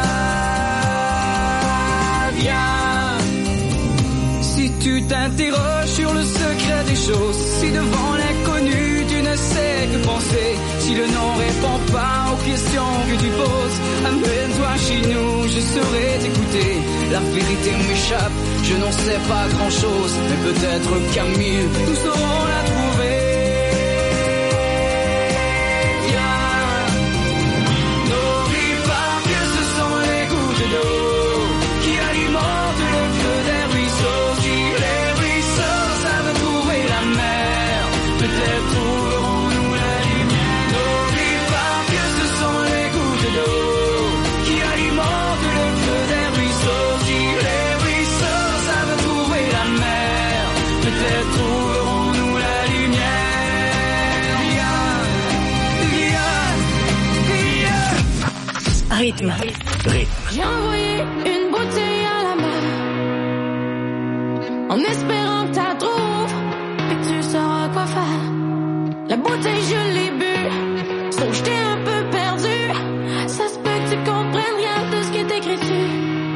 Viens. Si tu t'interroges sur le secret des choses, si devant l'inconnu tu ne sais que penser, si le nom répond pas aux questions que tu poses, amène-toi chez nous, je saurai t'écouter. La vérité m'échappe, je n'en sais pas grand-chose, mais peut-être qu'à mille, nous saurons la trouver. Viens. N'oublie pas que ce sont les gouttes d'eau qui alimentent le creux des ruisseaux. Si les ruisseaux savent trouver la mer, peut-être trouverons-nous la lumière. N'oublie pas que ce sont les gouttes d'eau qui alimentent Rythme. Rythme. J'ai envoyé une bouteille à la mer en espérant que t'as trouvé et que tu sauras quoi faire. La bouteille je l'ai bu, sauf que j'étais un peu perdu. Ça se peut que tu comprennes rien de ce qui est écrit dessus.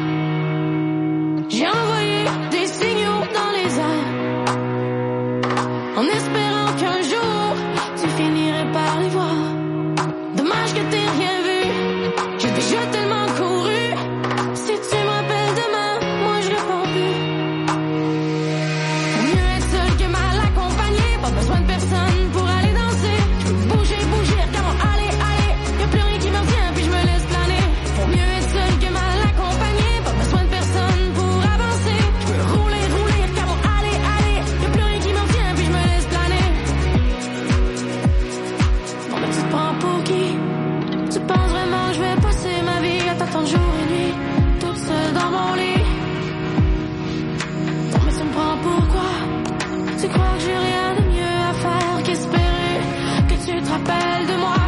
J'ai envoyé des signaux dans les airs en espérant qu'un jour tu finirais par les voir. Dommage que t'aies rien vu, j'ai déjà tellement couru. Si tu me rappelles demain, moi je réponds plus. Faut mieux être seul que mal accompagné, pas besoin de personne pour aller danser. Je peux bouger, bouger, regarde-moi, allez, allez. Y'a plus rien qui me retient, puis je me laisse planer. Faut mieux être seul que mal accompagné, pas besoin de personne pour avancer. Je peux rouler, rouler, regarde-moi, allez, allez. Y'a plus rien qui me retient, puis je me laisse planer. Bon ben tu te prends pour qui? Tu penses vraiment que je vais passer ma vie à t'attendre jour et nuit, toute seule dans mon lit? Non mais tu me prends pourquoi? Tu crois que j'ai rien de mieux à faire qu'espérer que tu te rappelles de moi?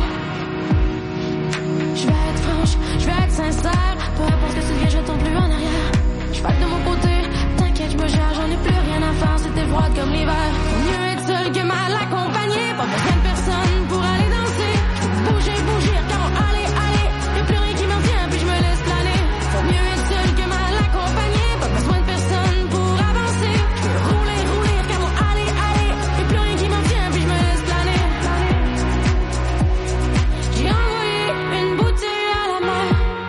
Je vais être franche, je vais être sincère, peu importe ce que tu deviens, je ne tombe plus en arrière. Je vais de mon côté, t'inquiète, je me gère, j'en ai plus rien à faire, c'était froid comme l'hiver. Faut mieux être seul que mal accompagné, pas besoin de personne pour aller danser. Je peux bouger, bouger, regarde-moi, allez, allez. Y'a plus rien qui me retient, puis je me laisse planer. Faut mieux être seul que mal accompagné, pas besoin de personne pour avancer. Je peux rouler, rouler, regarde-moi, allez, allez. Y'a plus rien qui me retient, puis je me laisse planer. J'ai envoyé une bouteille à la mer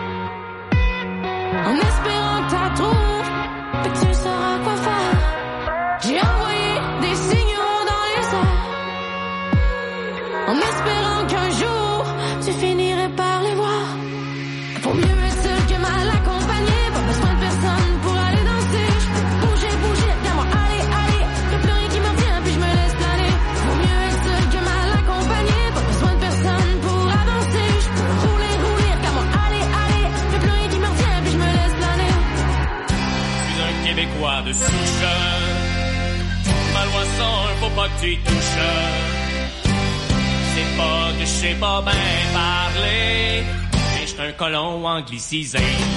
en espérant que t'as trouvé et que tu sauras quoi faire. J'ai envoyé des signaux dans les airs en espérant qu'un jour tu finirais par les voir. Faut mieux être seul que mal accompagné, pas besoin de personne pour aller danser. Je peux bouger, bouger, regarde-moi, allez, allez. Y'a plus rien qui me retient, puis je me laisse planer. Faut mieux être seul que mal accompagné, pas besoin de personne pour avancer. Je peux rouler, rouler, regarde-moi, allez, allez. Y'a plus rien qui me retient, puis je me laisse planer. Je suis un Québécois de souche. Ma loi cent un, faut pas que tu y touches. C'est pas que je sais pas bien parler, mais j'suis un colon anglicisé.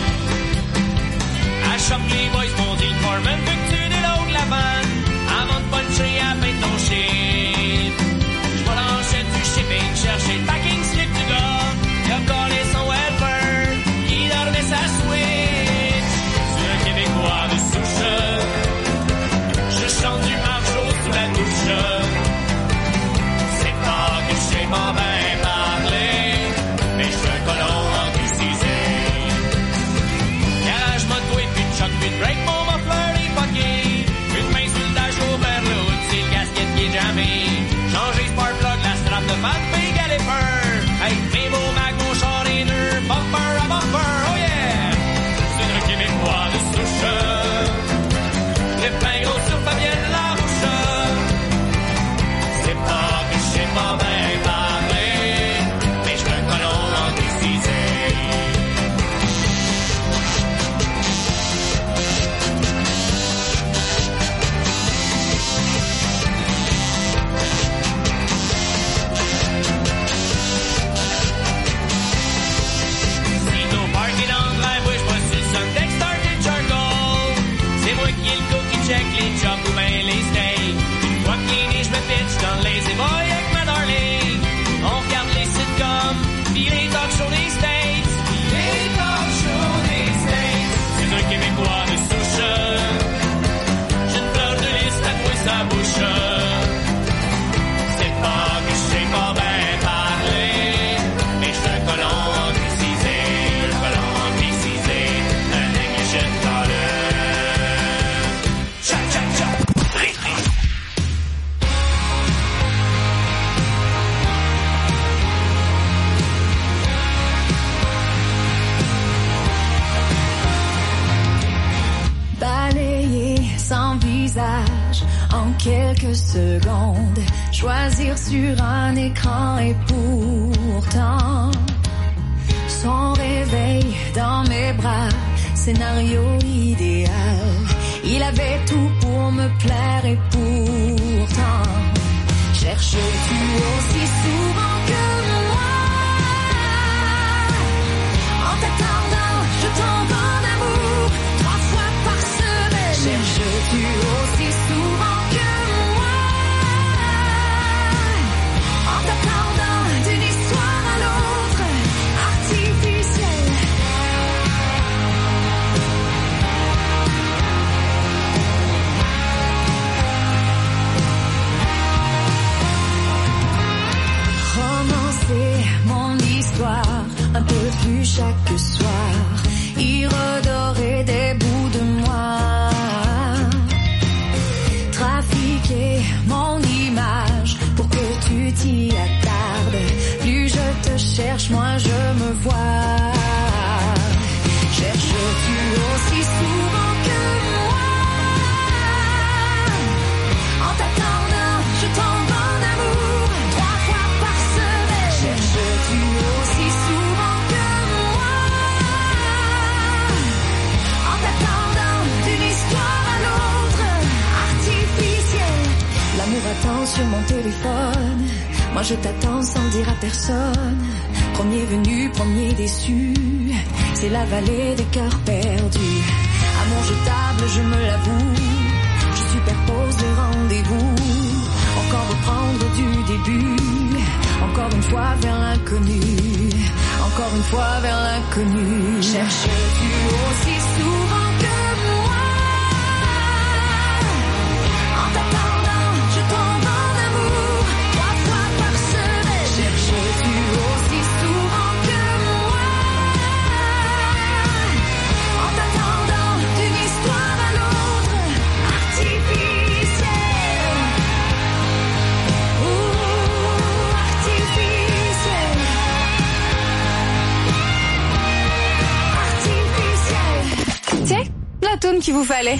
À Choc, les boys m'ont dit Foreman, veux que tu déloads la vanne avant de puncher à peine ton shit. J'vais lâcher du shipping, chercher le packing slip du gars. Il a collé son welfare, il dormait sa switch. C'est un Québécois de souche. Je chante du margeau sous la douche. C'est pas que je sais pas bien parler, mais je suis un colon anglicisé. Garage moto et puis de choc, puis de break, mon muffler est fucké. Une main sur le dash over le hood, c'est le gasket qui est jamais. Changer spark plug, la strap de mat, puis caliper. Hey, mes beaux mag, mon char et nœud, bumper à bumper, oh yeah! C'est un Québécois de souche. Les pains gros sur Fabienne Larouche. C'est pas que je sais pas bien parler, mais je suis un colon anglicisé. Sitôt parké dans le driveway, j'vois sur le Sundex starter charcoal. C'est moi qui ai le go qui check les jobs ou ben les steaks. Une fois qu'il est né, j'me pitch dans les éboys avec ma darling. On regarde les sitcoms, pis les talk shows des States. Pis les talk shows des States. C'est un Québécois de souche. J'ai une fleur de lys tatouée sa bouche. C'est pas que je sais pas bien parler, mais j'suis un colon anglicisé. Un colon anglicisé. Un English scholar. Cha cha cha. Rythme. Balayer sans visage en quelques secondes, choisir sur un écran et pourtant son réveil dans mes bras, scénario idéal. Il avait tout pour me plaire et pourtant cherches-tu aussi souvent que moi en raconter mon histoire un peu plus chaque soir, y redorer des bouts de moi, trafiquer mon image pour que tu t'y attardes. Plus je te cherche, moins je me vois. Cherches-tu aussi souvent que moi? En t'attendant, je tombe en amour trois fois par semaine. Cherches-tu aussi souvent que moi? En t'attendant d'une histoire à l'autre, artificielle. L'amour attend sur mon téléphone, moi je t'attends sans dire à personne. Premier venu, premier déçu, c'est la vallée des cœurs perdus. Amour jetable, je me l'avoue, je superpose les rendez-vous. Encore reprendre du début, encore une fois vers l'inconnu, encore une fois vers l'inconnu. Cherches-tu aussi souvent que moi? En t'attendant, je tombe en amour trois fois par semaine. Cherches-tu aussi souvent que moi? En t'attendant d'une histoire à l'autre, artificielle. Ouh, artificielle. Artificielle. Tiens, la toune qu'il vous fallait.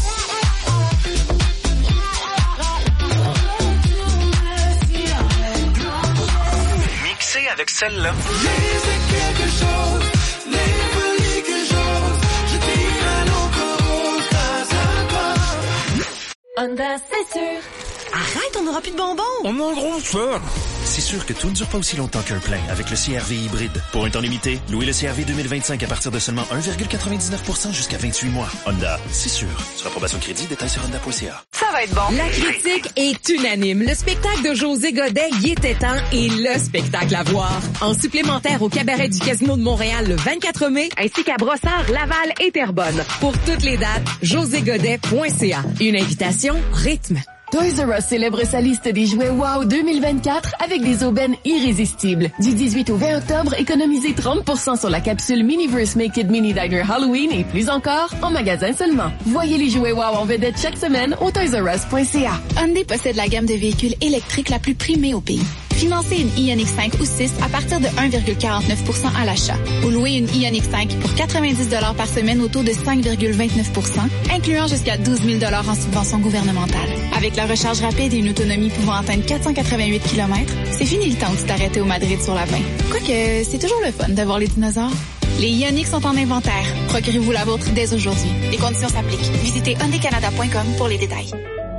Mixé avec celle-là. quelque chose, les folies que j'ose, je tire encore grâce à toi. Honda, c'est sûr. Arrête, on n'aura plus de bonbons. On a un gros fun. C'est sûr que tout ne dure pas aussi longtemps qu'un plein avec le C R V hybride. Pour un temps limité, louez le C R V deux mille vingt-cinq à partir de seulement un virgule quatre-vingt-dix-neuf pour cent jusqu'à vingt-huit mois. Honda, c'est sûr. Sur approbation crédit, détails sur honda point c a. Ça va être bon. La critique est unanime. Le spectacle de José Godet, Il était temps, est le spectacle à voir. En supplémentaire au cabaret du Casino de Montréal le vingt-quatre mai, ainsi qu'à Brossard, Laval et Terrebonne. Pour toutes les dates, josé godet point c a. Une invitation rythme. Toys R Us célèbre sa liste des jouets Wow deux mille vingt-quatre avec des aubaines irrésistibles. Du dix-huit au vingt octobre, économisez trente pour cent sur la capsule Miniverse Make It Mini Diner Halloween et plus encore en magasin seulement. Voyez les jouets Wow en vedette chaque semaine au toys r us point c a. Hyundai possède la gamme de véhicules électriques la plus primée au pays. Financez une Ioniq cinq ou six à partir de un virgule quarante-neuf pour cent à l'achat. Ou louez une Ioniq cinq pour quatre-vingt-dix dollars par semaine au taux de cinq virgule vingt-neuf pour cent, incluant jusqu'à douze mille dollars en subvention gouvernementale. Avec la recharge rapide et une autonomie pouvant atteindre quatre cent quatre-vingt-huit kilomètres, c'est fini le temps de t'arrêter au Madrid sur la vingt. Quoique, c'est toujours le fun de voir les dinosaures. Les Ioniq sont en inventaire. Procurez-vous la vôtre dès aujourd'hui. Les conditions s'appliquent. Visitez hyundai canada point com pour les détails.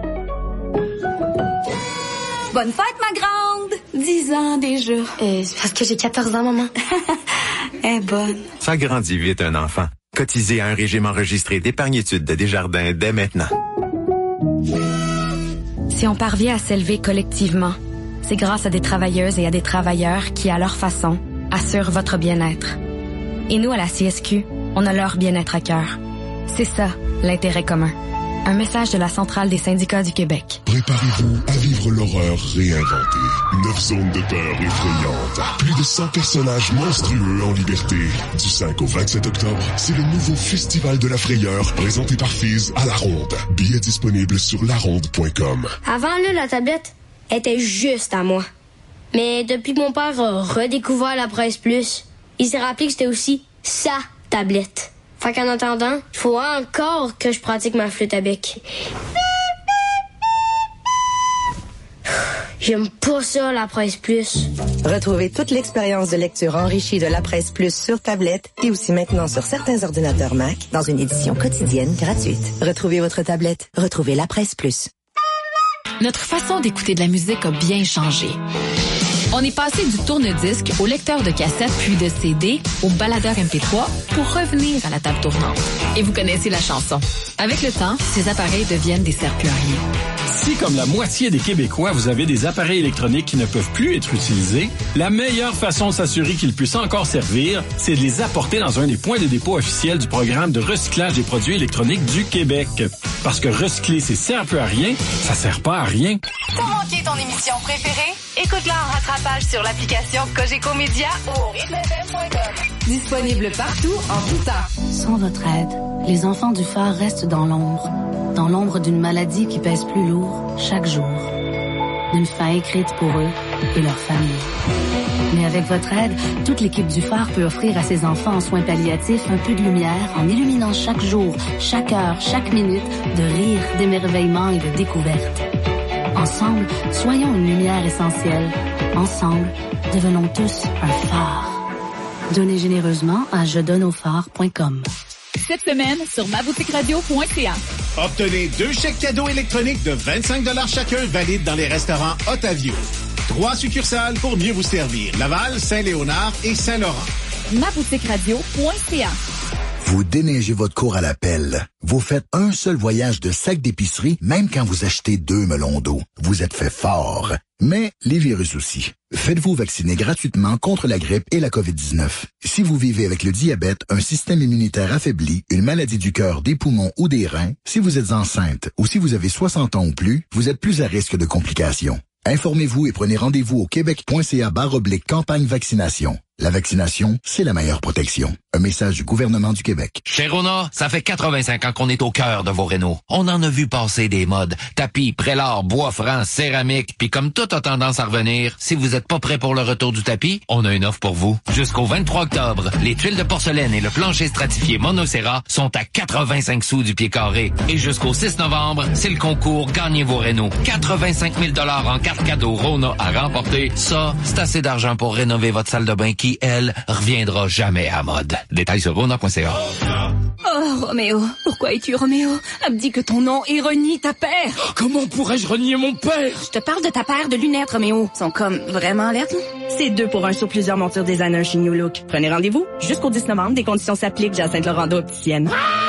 Bonne fête, ma grande! Dix ans déjà. Euh, c'est parce que j'ai quatorze ans, maman. Elle est bonne. Ça grandit vite, un enfant. Cotisez à un régime enregistré d'épargne-études de Desjardins dès maintenant. Si on parvient à s'élever collectivement, c'est grâce à des travailleuses et à des travailleurs qui, à leur façon, assurent votre bien-être. Et nous, à la C S Q, on a leur bien-être à cœur. C'est ça, l'intérêt commun. Un message de la Centrale des syndicats du Québec. Préparez-vous à vivre l'horreur réinventée. Neuf zones de peur effrayantes. Plus de cent personnages monstrueux en liberté. Du cinq au vingt-sept octobre, c'est le nouveau Festival de la Frayeur présenté par Fizz à La Ronde. Billets disponibles sur la ronde point com. Avant, là, la tablette était juste à moi. Mais depuis que mon père a redécouvert la Presse Plus, il s'est rappelé que c'était aussi sa tablette. Fait qu'en attendant, il faut encore que je pratique ma flûte à bec. J'aime pas ça, la Presse Plus. Retrouvez toute l'expérience de lecture enrichie de la Presse Plus sur tablette et aussi maintenant sur certains ordinateurs Mac dans une édition quotidienne gratuite. Retrouvez votre tablette. Retrouvez la Presse Plus. Notre façon d'écouter de la musique a bien changé. On est passé du tourne-disque au lecteur de cassette puis de C D au baladeur M P trois pour revenir à la table tournante. Et vous connaissez la chanson. Avec le temps, ces appareils deviennent des serre-plus à rien. Si, comme la moitié des Québécois, vous avez des appareils électroniques qui ne peuvent plus être utilisés, la meilleure façon de s'assurer qu'ils puissent encore servir, c'est de les apporter dans un des points de dépôt officiels du programme de recyclage des produits électroniques du Québec. Parce que recycler ces serre-plus à rien, ça sert pas à rien. T'as manqué ton émission préférée? Écoute-la en rattrapage sur l'application Cogeco Média ou au rythme f m point com. Disponible partout, en tout temps. Sans votre aide, les enfants du phare restent dans l'ombre. Dans l'ombre d'une maladie qui pèse plus lourd chaque jour. D'une fin écrite pour eux et leur famille. Mais avec votre aide, toute l'équipe du phare peut offrir à ses enfants en soins palliatifs un peu de lumière en illuminant chaque jour, chaque heure, chaque minute de rire, d'émerveillement et de découverte. Ensemble, soyons une lumière essentielle. Ensemble, devenons tous un phare. Donnez généreusement à je donne au phare point com. Cette semaine, sur ma boutique radio point c a. Obtenez deux chèques cadeaux électroniques de vingt-cinq dollars chacun valides dans les restaurants Otavio. Trois succursales pour mieux vous servir. Laval, Saint-Léonard et Saint-Laurent. ma boutique radio point c a. Vous déneigez votre cour à la pelle. Vous faites un seul voyage de sac d'épicerie, même quand vous achetez deux melons d'eau. Vous êtes fait fort. Mais les virus aussi. Faites-vous vacciner gratuitement contre la grippe et la covid dix-neuf. Si vous vivez avec le diabète, un système immunitaire affaibli, une maladie du cœur, des poumons ou des reins, si vous êtes enceinte ou si vous avez soixante ans ou plus, vous êtes plus à risque de complications. Informez-vous et prenez rendez-vous au québec point c a barre oblique campagne vaccination. La vaccination, c'est la meilleure protection. Un message du gouvernement du Québec. Chez Rona, ça fait quatre-vingt-cinq ans qu'on est au cœur de vos rénaux. On en a vu passer des modes. Tapis, prélat, bois franc, céramique. Puis comme tout a tendance à revenir, si vous êtes pas prêt pour le retour du tapis, on a une offre pour vous. Jusqu'au vingt-trois octobre, les tuiles de porcelaine et le plancher stratifié Monocera sont à quatre-vingt-cinq sous du pied carré. Et jusqu'au six novembre, c'est le concours Gagnez vos rénaux. quatre-vingt-cinq mille dollars en carte cadeau Rona à remporter. Ça, c'est assez d'argent pour rénover votre salle de bain qui, elle, reviendra jamais à mode. Détails sur rona point c a. Oh, Roméo, pourquoi es-tu Roméo? Abdique ton nom et renie ta paire. Oh, comment pourrais-je renier mon père? Je te parle de ta paire de lunettes, Roméo. Ils sont comme vraiment alertes. C'est deux pour un sur plusieurs montures designer chez New Look. Prenez rendez-vous jusqu'au dix novembre. Des conditions s'appliquent. Jacinthe Laurando opticienne.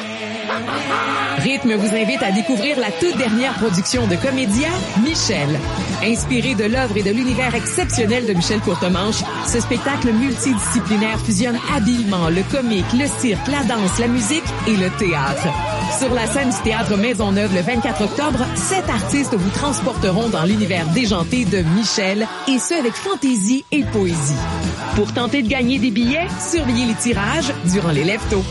Rythme vous invite à découvrir la toute dernière production de comédia, Michel. Inspiré de l'œuvre et de l'univers exceptionnel de Michel Courtemanche, ce spectacle multidisciplinaire fusionne habilement le comique, le cirque, la danse, la musique et le théâtre. Sur la scène du Théâtre Maisonneuve le vingt-quatre octobre, sept artistes vous transporteront dans l'univers déjanté de Michel, et ce avec fantaisie et poésie. Pour tenter de gagner des billets, surveillez les tirages durant les lève-tôt.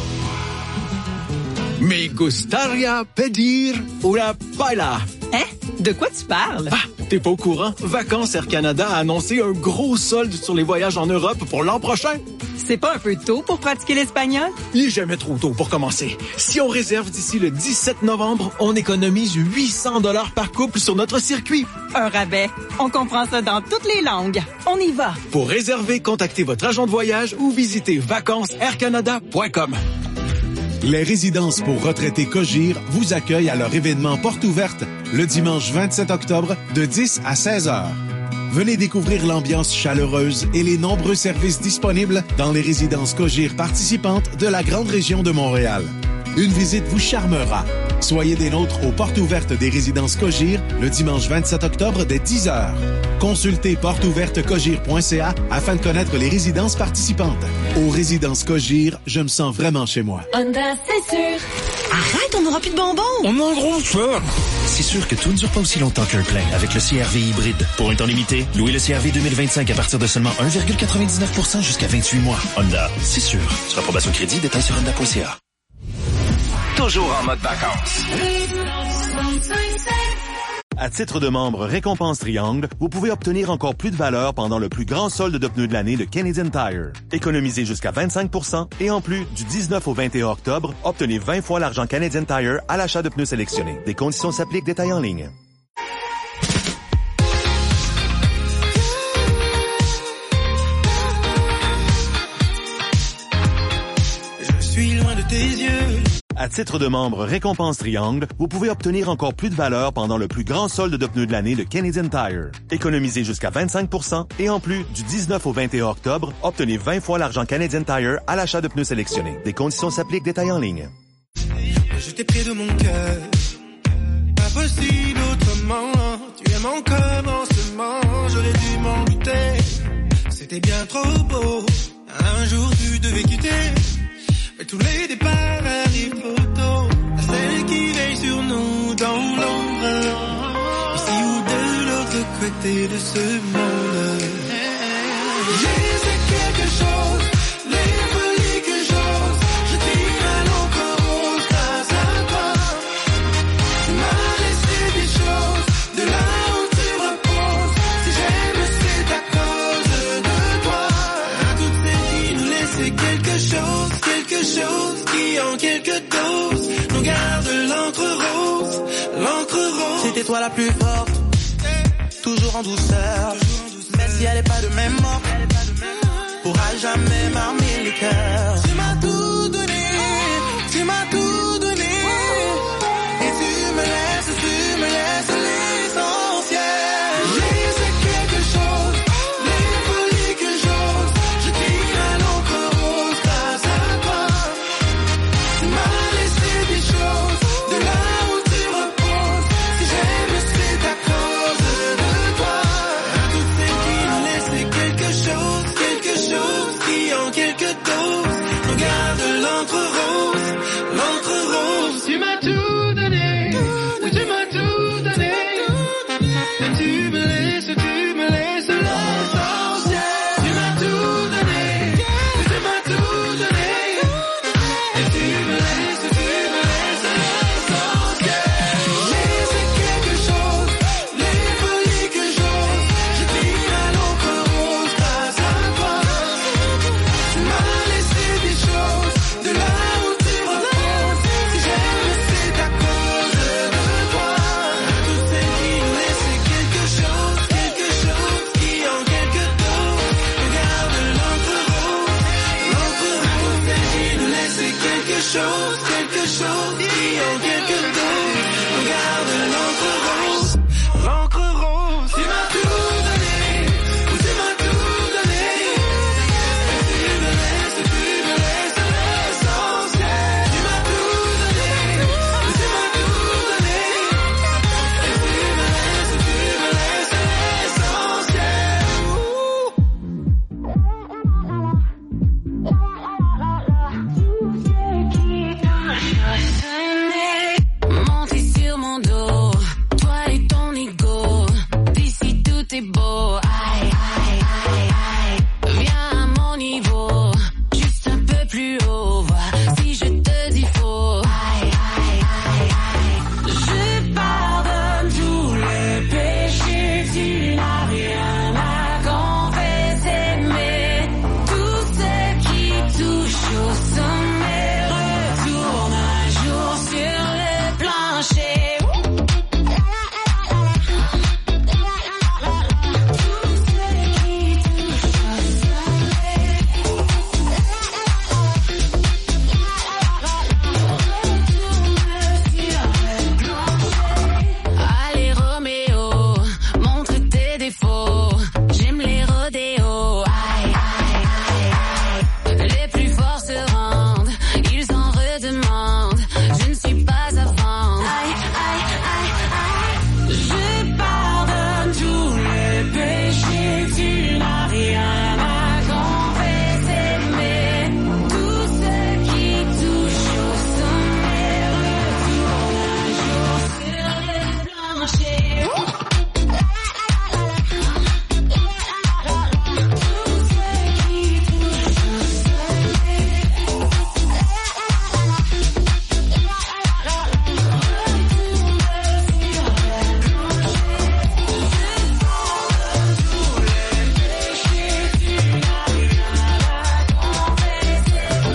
Me gustaría pedir una paella. Hein? De quoi tu parles? Ah, t'es pas au courant? Vacances Air Canada a annoncé un gros solde sur les voyages en Europe pour l'an prochain. C'est pas un peu tôt pour pratiquer l'espagnol? Il est jamais trop tôt pour commencer. Si on réserve d'ici le dix-sept novembre, on économise huit cents dollars par couple sur notre circuit. Un rabais. On comprend ça dans toutes les langues. On y va. Pour réserver, contactez votre agent de voyage ou visitez vacances air canada point com. Les résidences pour retraités Cogir vous accueillent à leur événement Porte ouverte le dimanche vingt-sept octobre de dix à seize heures. Venez découvrir l'ambiance chaleureuse et les nombreux services disponibles dans les résidences Cogir participantes de la grande région de Montréal. Une visite vous charmera. Soyez des nôtres aux portes ouvertes des résidences Cogir le dimanche vingt-sept octobre dès dix heures. Consultez porte ouverte cogir point c a afin de connaître les résidences participantes. Aux résidences Cogir, je me sens vraiment chez moi. Honda, c'est sûr. Arrête, on n'aura plus de bonbons. On a un gros choc. C'est sûr que tout ne dure pas aussi longtemps qu'un plein avec le C R V hybride. Pour un temps limité, louez le C R V deux mille vingt-cinq à partir de seulement un virgule quatre-vingt-dix-neuf pour cent jusqu'à vingt-huit mois. Honda, c'est sûr. Sur approbation crédit, détails sur honda point c a. Toujours en mode vacances. À titre de membre Récompense Triangle, vous pouvez obtenir encore plus de valeur pendant le plus grand solde de pneus de l'année de Canadian Tire. Économisez jusqu'à vingt-cinq pour cent et en plus, du dix-neuf au vingt et un octobre, obtenez vingt fois l'argent Canadian Tire à l'achat de pneus sélectionnés. Des conditions s'appliquent, détails en ligne. Je suis loin de tes yeux. À titre de membre Récompense Triangle, vous pouvez obtenir encore plus de valeur pendant le plus grand solde de pneus de l'année de Canadian Tire. Économisez jusqu'à vingt-cinq pour cent et en plus, du dix-neuf au vingt et un octobre, obtenez vingt fois l'argent Canadian Tire à l'achat de pneus sélectionnés. Des conditions s'appliquent, détails en ligne. Je t'ai pris de mon cœur, pas possible autrement. Tu aimes encore en ce moment, j'aurais dû m'en douter. C'était bien trop beau, un jour tu devais quitter. Mais tous les départs arrivent trop tôt. À celle qui veille sur nous dans l'ombre, ici ou de l'autre côté de ce monde. quelque chose, les folies que j'ose, je tire à l'encre rose grâce à toi. Tu m'as laissé des choses, de là où tu reposes. Si j'aime, c'est à cause de toi. À toutes celles qui nous laissaient quelque chose, quelque chose qui en quelques doses nous garde l'encre rose, l'encre rose. C'était toi la plus forte, toujours en douceur. Même si elle est pas de même mort, pourra jamais m'armer le cœur. Tu m'as tout donné, tu m'as tout donné, et tu me laisses, tu me laisses l'essentiel. J'ai fait quelque chose, les folies que j'ose, je tire à l'encre rose grâce à toi. Tu m'as laissé des choses, de là où tu reposes. Si j'aime, c'est à cause de toi. À toutes celles qui nous laissaient quelque chose, quelque chose qui en quelques doses nous garde l'encre rose, l'encre rose. Tu m'as tout donné, oui tu m'as tout donné, et tu me laisses, tu me laisses l'essentiel. Tu m'as tout donné, oui tu m'as tout donné, et tu me laisses, tu me laisses l'essentiel. J'ai fait quelque chose, les folies que j'ose, je tire à l'encre rose grâce à toi. Tu m'as laissé des choses, de là où tu reposes. Si j'aime, c'est à cause de toi. À toutes celles qui nous laissaient quelque chose, quelque chose qui en quelques doses nous garde l'encre rose, l'encre rose. À toutes celles qui nous laissaient quelque chose, quelque chose qui en quelques